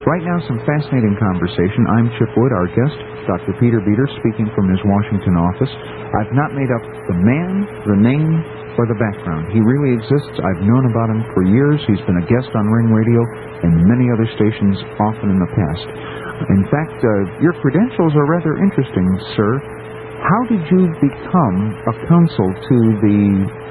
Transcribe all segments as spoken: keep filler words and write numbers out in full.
Right now, some fascinating conversation. I'm Chip Wood, our guest, Doctor Peter Beter, speaking from his Washington office. I've not made up the man, the name, or the background. He really exists. I've known about him for years. He's been a guest on Ring Radio and many other stations often in the past. In fact, uh, your credentials are rather interesting, sir. How did you become a counsel to the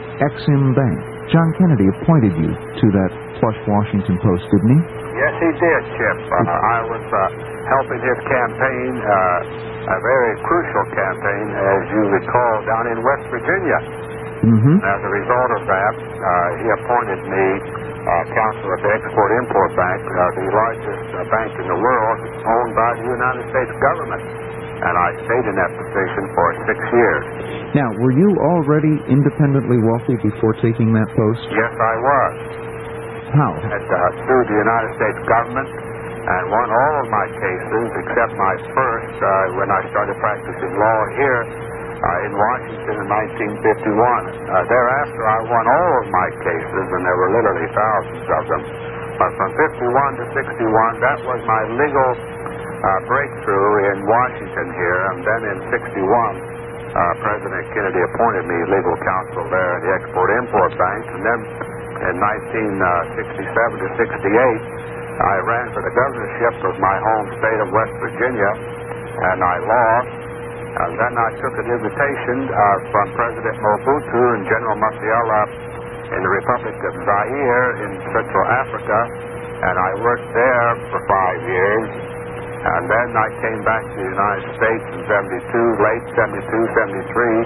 Ex-Im Bank? John Kennedy appointed you to that plush Washington Post, didn't he? Yes, he did, Chip. Uh, I was uh, helping his campaign, uh, a very crucial campaign, as you recall, down in West Virginia. Mm-hmm. As a result of that, uh, he appointed me uh, counselor of the Export-Import Bank, uh, the largest uh, bank in the world, owned by the United States government. And I stayed in that position for six years. Now, were you already independently wealthy before taking that post? Yes, I was. How? I had uh, sued the United States government and won all of my cases except my first uh, when I started practicing law here uh, in Washington in nineteen fifty-one. Uh, thereafter, I won all of my cases, and there were literally thousands of them. But from fifty-one to sixty-one, that was my legal uh, breakthrough in Washington here. And then in sixty-one, uh, President Kennedy appointed me legal counsel there at the Export-Import Bank. And then in nineteen sixty-seven to sixty-eight, I ran for the governorship of my home state of West Virginia, and I lost. And then I took an invitation uh, from President Mobutu and General Masiela in the Republic of Zaire in Central Africa, and I worked there for five years. And then I came back to the United States in seventy-two, late seventy-two, seventy-three,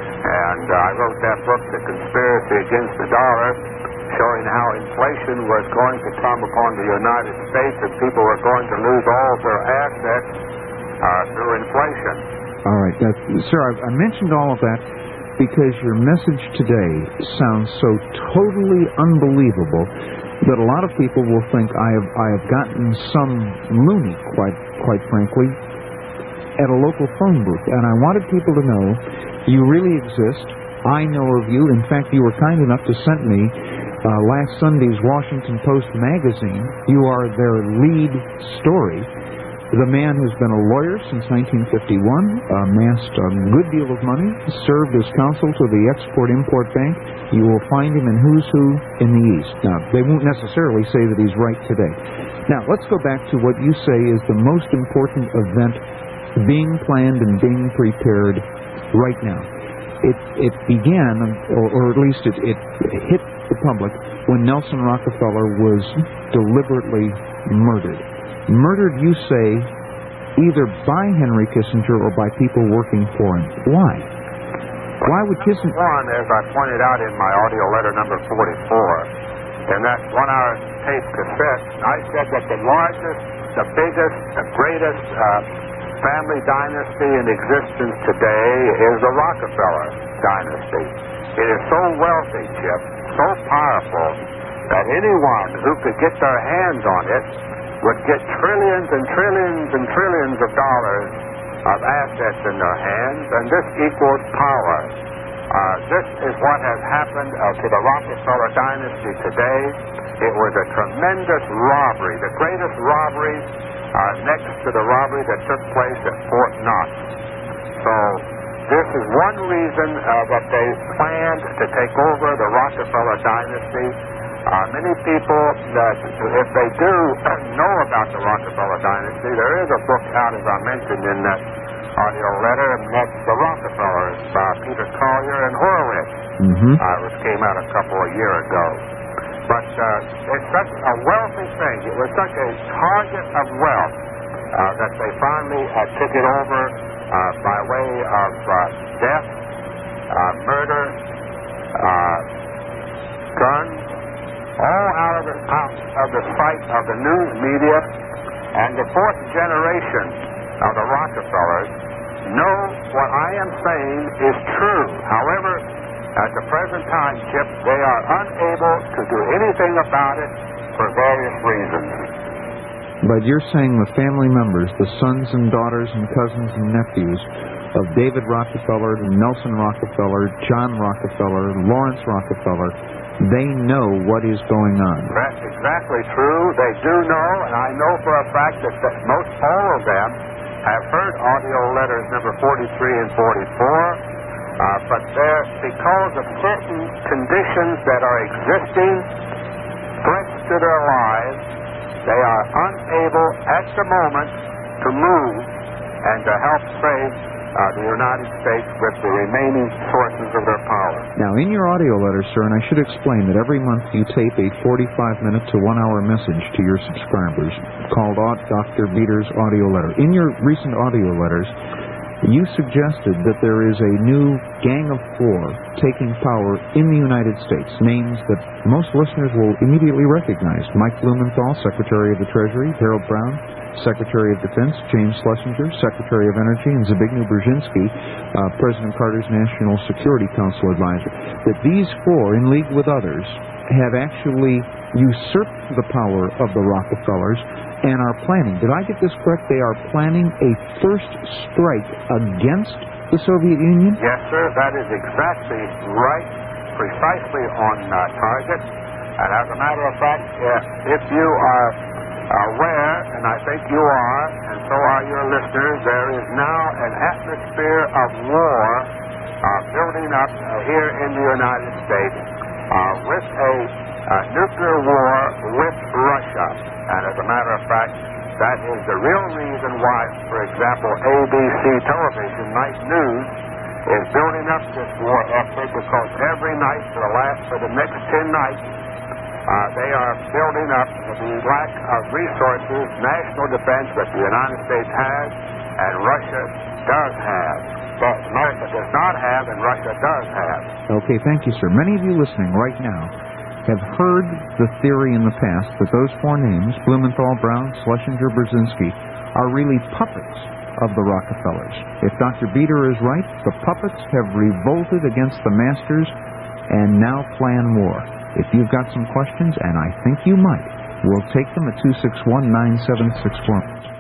and uh, I wrote that book, The Conspiracy Against the Dollar, showing how inflation was going to come upon the United States and people were going to lose all of their assets uh, through inflation. All right. Uh, sir, I, I mentioned all of that because your message today sounds so totally unbelievable that a lot of people will think I have I have gotten some loony, quite quite frankly, at a local phone booth. And I wanted people to know you really exist. I know of you. In fact, you were kind enough to send me Uh, last Sunday's Washington Post magazine. You are their lead story. The man has been a lawyer since nineteen fifty-one, amassed a good deal of money, served as counsel to the Export-Import Bank. You will find him in Who's Who in the East. Now, they won't necessarily say that he's right today. Now, let's go back to what you say is the most important event being planned and being prepared right now. It it began, or, or at least it, it hit the public when Nelson Rockefeller was deliberately murdered. Murdered, you say, either by Henry Kissinger or by people working for him. Why? Why would Kissinger... One, as I pointed out in my audio letter number forty-four, in that one-hour tape cassette, I said that the largest, the biggest, the greatest uh, family dynasty in existence today is the Rockefeller dynasty. It is so wealthy, Chip, so powerful, that anyone who could get their hands on it would get trillions and trillions and trillions of dollars of assets in their hands, and this equals power. Uh, this is what has happened uh, to the Rockefeller dynasty today. It was a tremendous robbery, the greatest robbery uh, next to the robbery that took place at Fort Knox. So this is one reason uh, that they planned to take over the Rockefeller dynasty. Uh, many people, that if they do know about the Rockefeller dynasty, there is a book out, as I mentioned in that audio letter, and that's The Rockefellers by Peter Collier and Horowitz, mm-hmm. uh, which came out a couple of years ago. But uh, it's such a wealthy thing. It was such a target of wealth uh, that they finally uh, took it over uh, by way of uh, death, uh, murder, uh, guns, all out of, the, out of the sight of the news media. And the fourth generation of the Rockefellers know what I am saying is true. However, at the present time, Chip, they are unable to do anything about it for various reasons. But you're saying the family members, the sons and daughters and cousins and nephews of David Rockefeller, Nelson Rockefeller, John Rockefeller, Lawrence Rockefeller, they know what is going on. That's exactly true. They do know, and I know for a fact that, that most all of them have heard audio letters number forty-three and forty-four, uh, but they're, because of certain conditions that are existing, threats to their lives, they are unable at the moment to move and to help save uh, the United States with the remaining sources of their power. Now, in your audio letter, sir, and I should explain that every month you tape a forty-five minute to one hour message to your subscribers called Doctor Beter's Audio Letter. In your recent audio letters, you suggested that there is a new gang of four taking power in the United States, names that most listeners will immediately recognize. Mike Blumenthal, Secretary of the Treasury; Harold Brown, Secretary of Defense; James Schlesinger, Secretary of Energy; and Zbigniew Brzezinski, uh, President Carter's National Security Council advisor. That these four, in league with others, have actually usurped the power of the Rockefellers and are planning, did I get this correct, they are planning a first strike against the Soviet Union? Yes, sir, that is exactly right, precisely on uh, target. And as a matter of fact, if, if you are aware, and I think you are, and so are your listeners, there is now an atmosphere of war uh, building up uh, here in the United States uh, with a uh, nuclear war with Russia. And as a matter of fact, that is the real reason why, for example, A B C television, Night News, is building up this war effort, because every night for the last, for the next ten nights, uh, they are building up the lack of resources, national defense that the United States has and Russia does have. But America does not have and Russia does have. Okay, thank you, sir. Many of you listening right now have heard the theory in the past that those four names, Blumenthal, Brown, Schlesinger, Brzezinski, are really puppets of the Rockefellers. If Doctor Beter is right, the puppets have revolted against the masters and now plan war. If you've got some questions, and I think you might, we'll take them at two six one, nine seven six one.